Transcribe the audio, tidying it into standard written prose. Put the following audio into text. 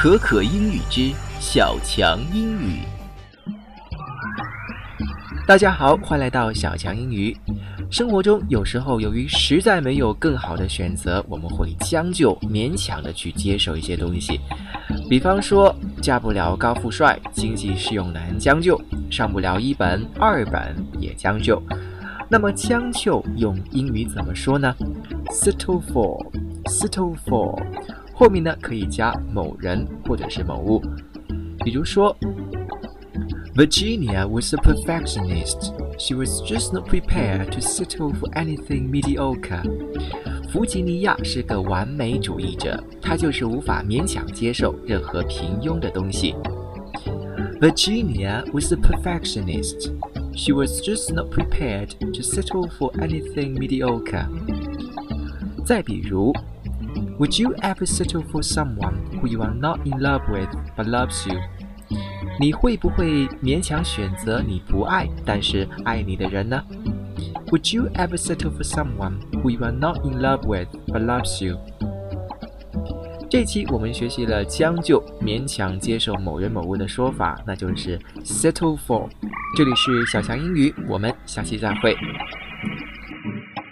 可可英语之小强英语。大家好，欢迎来到小强英语。生活中有时候由于实在没有更好的选择，我们会将就勉强的去接受一些东西。比方说，嫁不了高富帅，经济适用男将就，上不了1本2本也将就。那么将就用英语怎么说呢？ settle for 后面呢可以加某人或者是某物。比如说 Virginia was a perfectionist. She was just not prepared to settle for anything mediocre. 弗吉尼亚是个完美主义者，她就是无法勉强接受任何平庸的东西。Virginia was a perfectionist. She was just not prepared to settle for anything mediocre. 再比如 Would you ever settle for someone who you are not in love with but loves you? 你会不会勉强选择你不爱但是爱你的人呢？ Would you ever settle for someone who you are not in love with but loves you? 这期我们学习了将就勉强接受某人某物的说法，那就是 settle for。这里是小强英语，我们下期再会。